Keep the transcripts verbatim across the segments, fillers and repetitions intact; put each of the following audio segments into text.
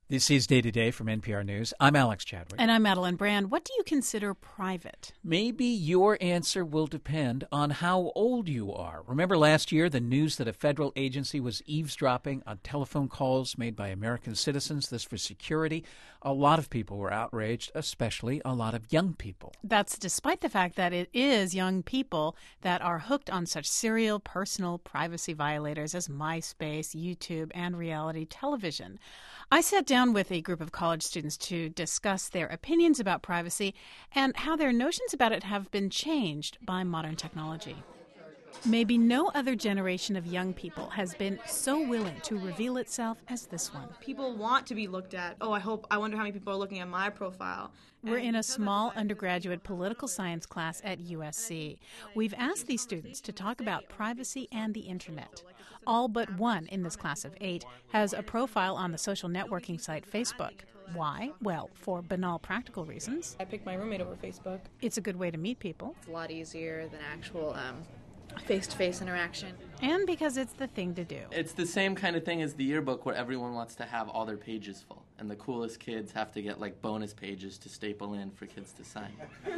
This is Day to Day from N P R News. I'm Alex Chadwick. And I'm Madeline Brand. What do you consider private? Maybe your answer will depend on how old you are. Remember last year the news that a federal agency was eavesdropping on telephone calls made by American citizens, this for security? A lot of people were outraged, especially a lot of young people. That's despite the fact that it is young people that are hooked on such serial personal privacy violators as MySpace, YouTube, and reality television. I sat down with a group of college students to discuss their opinions about privacy and how their notions about it have been changed by modern technology. Maybe no other generation of young people has been so willing to reveal itself as this one. People want to be looked at. Oh, I hope, I wonder how many people are looking at my profile. We're in a small undergraduate political science class at U S C. We've asked these students to talk about privacy and the internet. All but one in this class of eight has a profile on the social networking site Facebook. Why? Well, for banal practical reasons. I picked my roommate over Facebook. It's a good way to meet people. It's a lot easier than actual um, face-to-face interaction. And because it's the thing to do. It's the same kind of thing as the yearbook where everyone wants to have all their pages full. And the coolest kids have to get like bonus pages to staple in for kids to sign.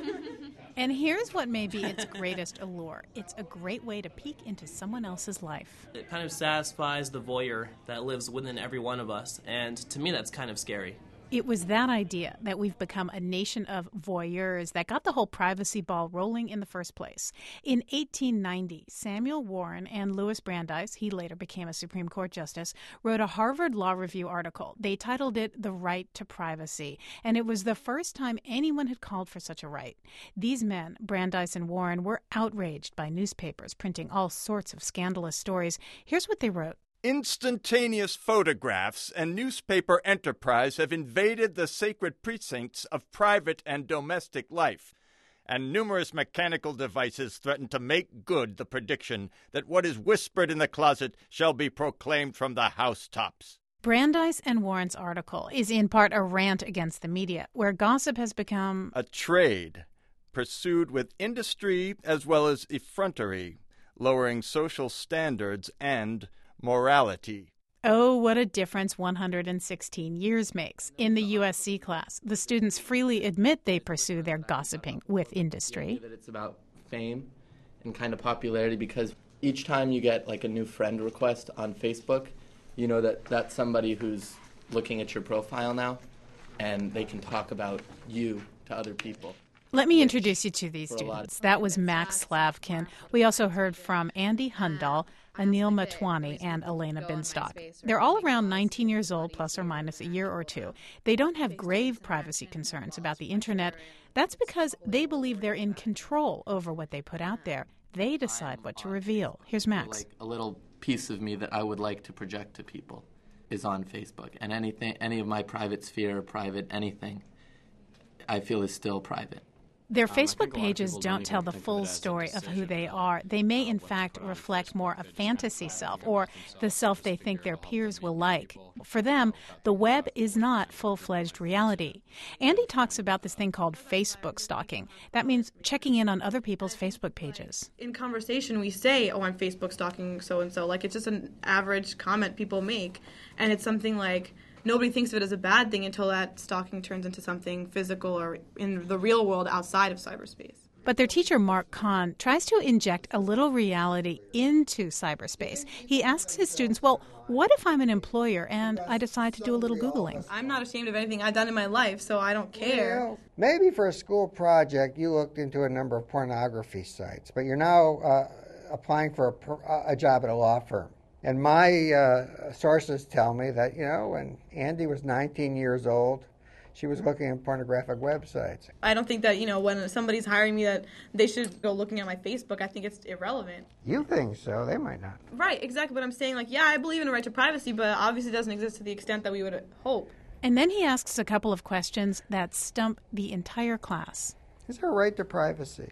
And here's what may be its greatest allure. It's a great way to peek into someone else's life. It kind of satisfies the voyeur that lives within every one of us. And to me, that's kind of scary. It was that idea that we've become a nation of voyeurs that got the whole privacy ball rolling in the first place. In eighteen ninety, Samuel Warren and Louis Brandeis, he later became a Supreme Court justice, wrote a Harvard Law Review article. They titled it The Right to Privacy, and it was the first time anyone had called for such a right. These men, Brandeis and Warren, were outraged by newspapers printing all sorts of scandalous stories. Here's what they wrote. Instantaneous photographs and newspaper enterprise have invaded the sacred precincts of private and domestic life, and numerous mechanical devices threaten to make good the prediction that what is whispered in the closet shall be proclaimed from the housetops. Brandeis and Warren's article is in part a rant against the media, where gossip has become a trade pursued with industry as well as effrontery, lowering social standards and morality. Oh, what a difference one hundred sixteen years makes. In the U S C class, the students freely admit they pursue their gossiping with industry. That it's about fame and kind of popularity, because each time you get like a new friend request on Facebook, you know that that's somebody who's looking at your profile now, and they can talk about you to other people. Let me introduce you to these students. That was Max Slavkin. We also heard from Andy Hundahl, Anil Matwani, and Elena Binstock. They're all around nineteen years old, plus or minus a year or two. They don't have grave privacy concerns about the internet. That's because they believe they're in control over what they put out there. They decide what to reveal. Here's Max. Like a little piece of me that I would like to project to people is on Facebook, and anything, any of my private sphere, private anything, I feel is still private. Their Facebook pages don't tell the full story of who they are. They may, in fact, reflect more a fantasy self or the self they think their peers will like. For them, the web is not full-fledged reality. Andy talks about this thing called Facebook stalking. That means checking in on other people's Facebook pages. In conversation, we say, oh, I'm Facebook stalking so-and-so. Like, it's just an average comment people make. And it's something like, nobody thinks of it as a bad thing until that stalking turns into something physical or in the real world outside of cyberspace. But their teacher, Mark Kahn, tries to inject a little reality into cyberspace. He asks his students, well, what if I'm an employer and I decide to do a little Googling? I'm not ashamed of anything I've done in my life, so I don't care. Well, maybe for a school project you looked into a number of pornography sites, but you're now uh, applying for a, a job at a law firm. And my uh, sources tell me that, you know, when Andy was nineteen years old, she was looking at pornographic websites. I don't think that, you know, when somebody's hiring me that they should go looking at my Facebook. I think it's irrelevant. You think so. They might not. Right, exactly. But I'm saying, like, yeah, I believe in the right to privacy, but obviously it doesn't exist to the extent that we would hope. And then he asks a couple of questions that stump the entire class. Is there a right to privacy?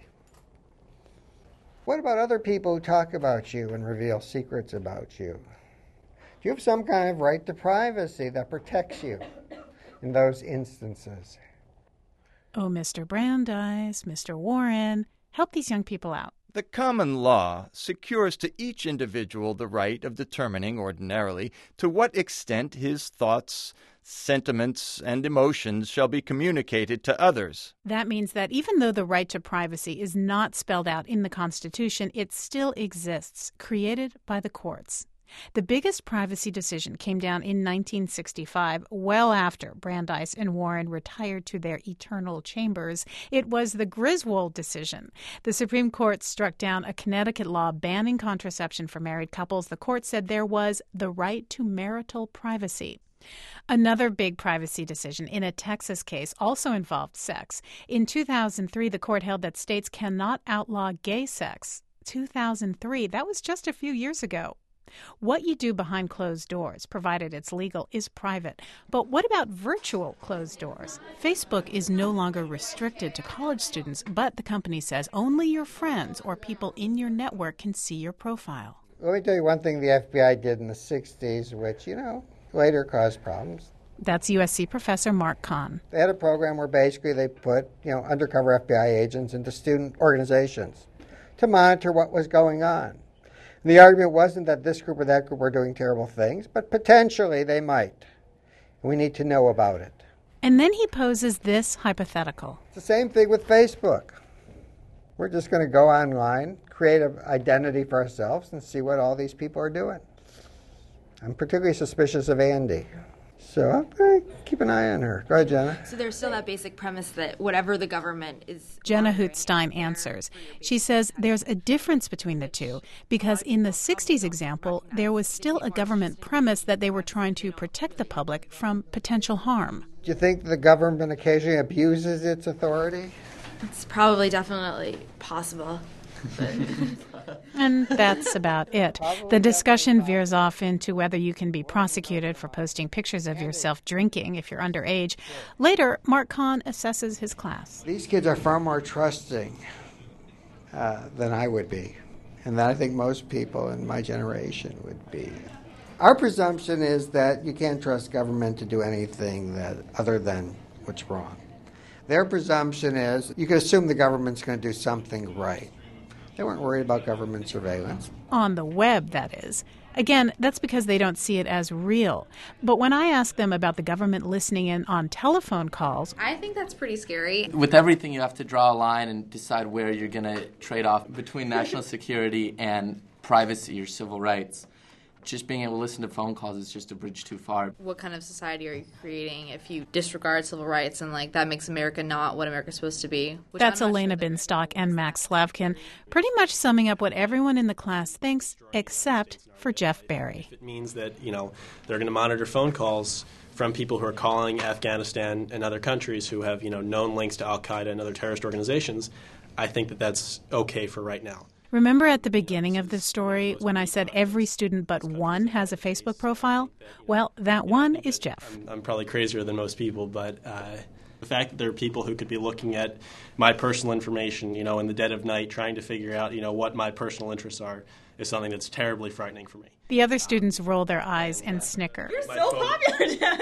What about other people who talk about you and reveal secrets about you? Do you have some kind of right to privacy that protects you in those instances? Oh, Mister Brandeis, Mister Warren, help these young people out. The common law secures to each individual the right of determining ordinarily to what extent his thoughts, sentiments, and emotions shall be communicated to others. That means that even though the right to privacy is not spelled out in the Constitution, it still exists, created by the courts. The biggest privacy decision came down in nineteen sixty-five, well after Brandeis and Warren retired to their eternal chambers. It was the Griswold decision. The Supreme Court struck down a Connecticut law banning contraception for married couples. The court said there was the right to marital privacy. Another big privacy decision in a Texas case also involved sex. In two thousand three, the court held that states cannot outlaw gay sex. two thousand three, that was just a few years ago. What you do behind closed doors, provided it's legal, is private. But what about virtual closed doors? Facebook is no longer restricted to college students, but the company says only your friends or people in your network can see your profile. Let me tell you one thing the F B I did in the sixties, which, you know, later caused problems. That's U S C professor Mark Kahn. They had a program where basically they put, you know, undercover F B I agents into student organizations to monitor what was going on. And the argument wasn't that this group or that group were doing terrible things, but potentially they might. And we need to know about it. And then he poses this hypothetical. It's the same thing with Facebook. We're just going to go online, create an identity for ourselves, and see what all these people are doing. I'm particularly suspicious of Andy. So I'm going to keep an eye on her. Go ahead, Jenna. So there's still that basic premise that whatever the government is... Jenna Hootstein answers. She says there's a difference between the two because in the sixties example, there was still a government premise that they were trying to protect the public from potential harm. Do you think the government occasionally abuses its authority? It's probably definitely possible. And that's about it. The discussion veers off into whether you can be prosecuted for posting pictures of yourself drinking if you're underage. Later, Mark Kahn assesses his class. These kids are far more trusting uh, than I would be, and that I think most people in my generation would be. Our presumption is that you can't trust government to do anything that other than what's wrong. Their presumption is you can assume the government's going to do something right. They weren't worried about government surveillance. On the web, that is. Again, that's because they don't see it as real. But when I ask them about the government listening in on telephone calls... I think that's pretty scary. With everything, you have to draw a line and decide where you're going to trade off between national security and privacy or civil rights. Just being able to listen to phone calls is just a bridge too far. What kind of society are you creating if you disregard civil rights and like that makes America not what America's supposed to be? That's Elena sure Binstock and Max Slavkin, pretty much summing up what everyone in the class thinks, except for Jeff Berry. It means that, you know, they're going to monitor phone calls from people who are calling Afghanistan and other countries who have, you know, known links to Al-Qaeda and other terrorist organizations. I think that that's okay for right now. Remember at the beginning of this story when I said every student but one has a Facebook profile? Well, that one is Jeff. I'm, I'm probably crazier than most people, but uh, the fact that there are people who could be looking at my personal information, you know, in the dead of night, trying to figure out, you know, what my personal interests are, is something that's terribly frightening for me. The other students roll their eyes and snicker. You're so popular, Jeff.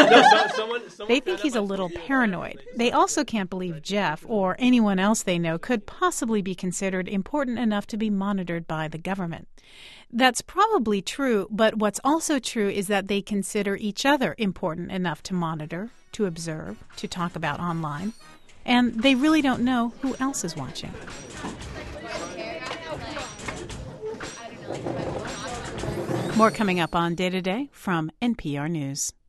They think he's a little paranoid. They also can't believe Jeff or anyone else they know could possibly be considered important enough to be monitored by the government. That's probably true, but what's also true is that they consider each other important enough to monitor, to observe, to talk about online. And they really don't know who else is watching. More coming up on Day to Day from N P R News.